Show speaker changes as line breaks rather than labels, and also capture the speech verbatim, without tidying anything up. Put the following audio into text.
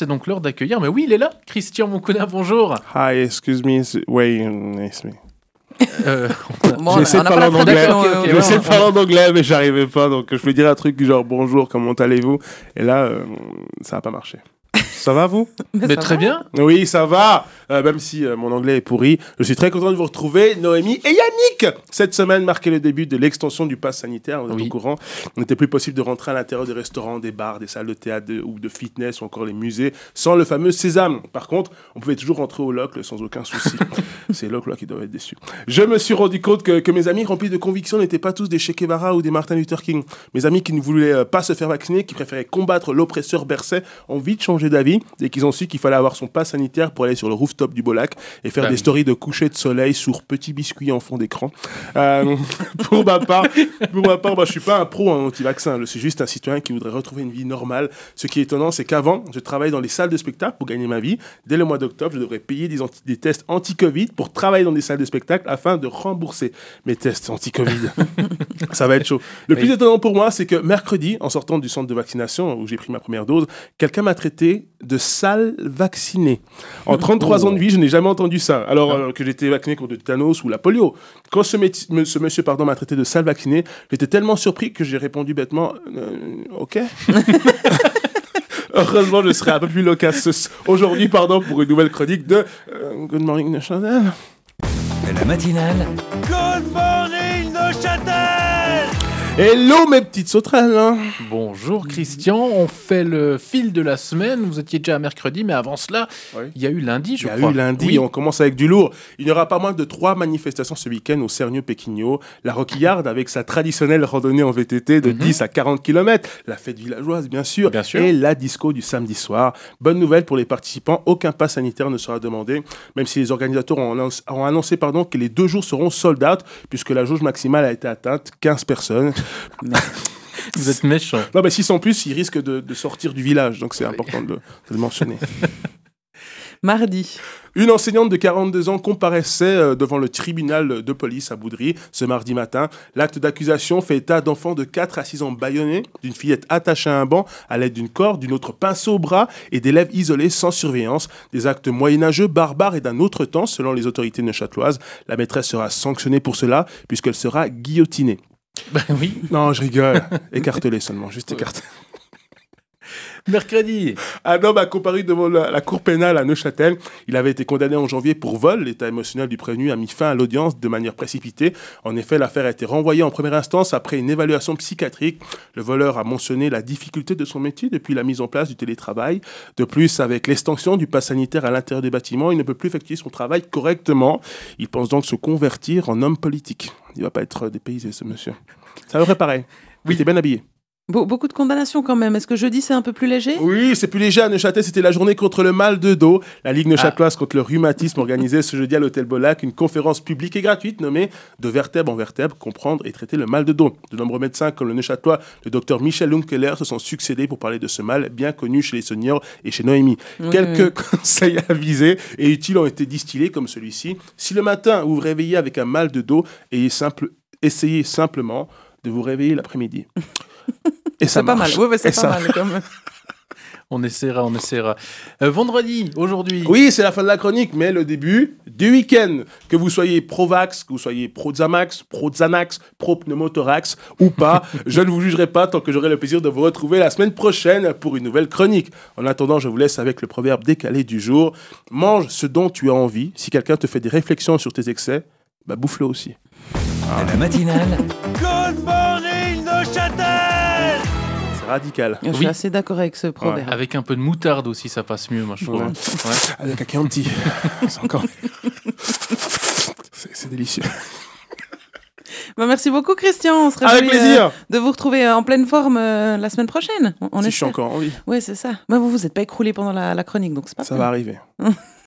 c'est donc l'heure d'accueillir. Mais oui, il est là, Christian Moncona, bonjour.
Hi, excuse me. Wait, it's me.
Euh,
Bon,
J'ai essayé de parler en anglais.
Ok, ok,
J'ai
ouais,
essayé
on-
de parler en anglais, mais j'arrivais pas. Donc, je voulais dire un truc du genre bonjour, comment allez-vous? Et là, euh, ça n'a pas marché. Ça va, vous?
mais
ça
très
va.
bien.
Oui, ça va. Euh, même si euh, mon anglais est pourri, je suis très content de vous retrouver, Noémie et Yannick. Cette semaine marquait le début de l'extension du pass sanitaire. Vous êtes
Oui.
au courant. Il n'était plus possible de rentrer à l'intérieur des restaurants, des bars, des salles de théâtre de- ou de fitness ou encore les musées sans le fameux sésame. Par contre, on pouvait toujours rentrer au local sans aucun souci. C'est local là qui doivent être déçus. Je me suis rendu compte que, que mes amis remplis de conviction n'étaient pas tous des Che Guevara ou des Martin Luther King. Mes amis qui ne voulaient euh, pas se faire vacciner, qui préféraient combattre l'oppresseur berçais, ont vite changé d'avis et qu'ils ont su qu'il fallait avoir son pass sanitaire pour aller sur le rooftop du Beau-Lac et faire
Bah
des
oui.
stories de coucher de soleil sur petits biscuits en fond d'écran. Euh, pour ma part, pour ma part, bah, je suis pas un pro en anti-vaccin. Je suis juste un citoyen qui voudrait retrouver une vie normale. Ce qui est étonnant, c'est qu'avant, je travaillais dans les salles de spectacle pour gagner ma vie. Dès le mois d'octobre, je devrais payer des, anti- des tests anti-Covid pour travailler dans des salles de spectacle afin de rembourser mes tests anti-Covid. Ça va être chaud. Le plus
Oui.
étonnant pour moi, c'est que mercredi, en sortant du centre de vaccination où j'ai pris ma première dose, quelqu'un m'a traité de sale vacciné. En trente-trois
Oh.
ans de vie, je n'ai jamais entendu ça. Alors euh, que j'étais vacciné contre le tétanos ou la polio. Quand ce, méti- me- ce monsieur pardon, m'a traité de sale vacciné, j'étais tellement surpris que j'ai répondu bêtement euh, OK. Heureusement, je serai un peu plus loquace ce- aujourd'hui pardon, pour une nouvelle chronique de euh, Good Morning National.
La matinale
Good morning, Neuchâtel!
Hello mes petites sauterelles hein.
Bonjour Christian, on fait le fil de la semaine. Vous étiez déjà à mercredi, mais avant cela,
Oui.
il y a eu lundi, je
Il y a
crois.
eu lundi,
Oui.
on commence avec du lourd. Il n'y aura pas moins de trois manifestations ce week-end au Cernieux-Péquignot. La Roquillarde avec sa traditionnelle randonnée en V T T de
Mhm.
dix à quarante kilomètres. La fête villageoise, bien sûr.
Bien sûr.
Et la disco du samedi soir. Bonne nouvelle pour les participants, aucun pass sanitaire ne sera demandé, même si les organisateurs ont annoncé, ont annoncé pardon, que les deux jours seront sold out, puisque la jauge maximale a été atteinte, quinze personnes.
Vous êtes méchant.
Non, mais s'ils sont plus, ils risquent de, de sortir du village, donc c'est important de, de le mentionner.
Mardi.
Une enseignante de quarante-deux ans comparaissait euh, devant le tribunal de police à Boudry ce mardi matin. L'acte d'accusation fait état d'enfants de quatre à six ans bâillonnés, d'une fillette attachée à un banc à l'aide d'une corde, d'une autre pinceau au bras et d'élèves isolés sans surveillance. Des actes moyenâgeux, barbares et d'un autre temps selon les autorités neuchâteloises. La maîtresse sera sanctionnée pour cela puisqu'elle sera guillotinée.
Ben oui.
Non, je rigole. Écartelée seulement, juste écartelée.
Mercredi.
Un homme a comparu devant la, la cour pénale à Neuchâtel. Il avait été condamné en janvier pour vol. L'état émotionnel du prévenu a mis fin à l'audience de manière précipitée. En effet, l'affaire a été renvoyée en première instance après une évaluation psychiatrique. Le voleur a mentionné la difficulté de son métier depuis la mise en place du télétravail. De plus, avec l'extension du pass sanitaire à l'intérieur des bâtiments, il ne peut plus effectuer son travail correctement. Il pense donc se convertir en homme politique. Il ne va pas être dépaysé, ce monsieur. Ça devrait pareil. Oui, il était bien habillé.
Be- beaucoup de condamnations quand même. Est-ce que jeudi c'est un peu plus léger?
Oui, c'est plus léger à Neuchâtel, c'était la journée contre le mal de dos. La Ligue neuchâteloise contre le rhumatisme organisait ce jeudi à l'Hôtel Beau-Lac une conférence publique et gratuite nommée « De vertèbre en vertèbre, comprendre et traiter le mal de dos ». De nombreux médecins comme le neuchâtelois, le docteur Michel Lunkeler, se sont succédés pour parler de ce mal bien connu chez les seniors et chez Noémie.
Oui,
Quelques
oui.
conseils avisés et utiles ont été distillés comme celui-ci. Si le matin vous vous réveillez avec un mal de dos, ayez simple, essayez simplement de vous réveiller l'après-midi. Et ça
C'est pas mal.
marche.
Oui, ouais, c'est
Et
pas
ça-
mal quand même.
On essaiera, on essaiera. Euh, vendredi, aujourd'hui.
Oui, c'est la fin de la chronique, mais le début du week-end. Que vous soyez pro-vax, que vous soyez pro-Zamax, pro-Xanax, pro-pneumothorax ou pas, je ne vous jugerai pas tant que j'aurai le plaisir de vous retrouver la semaine prochaine pour une nouvelle chronique. En attendant, je vous laisse avec le proverbe décalé du jour. Mange ce dont tu as envie. Si quelqu'un te fait des réflexions sur tes excès, bah bouffe-le aussi.
La matinale
Good morning, Neuchâtel!
C'est radical.
Je suis
Oui.
assez d'accord avec ce proverbe.
Avec un peu de moutarde aussi, ça passe mieux, moi, je trouve.
Ouais.
Ouais.
Avec un Chianti. C'est encore... c'est, c'est délicieux.
Bah, merci beaucoup Christian. On se
Avec
réjouit,
plaisir.
euh, de vous retrouver en pleine forme euh, la semaine prochaine. On, on
Si je suis
espère.
encore en vie,
Ouais, c'est ça. Bah, vous vous êtes pas écroulé pendant la, la chronique, donc c'est pas
ça
grave.
va arriver.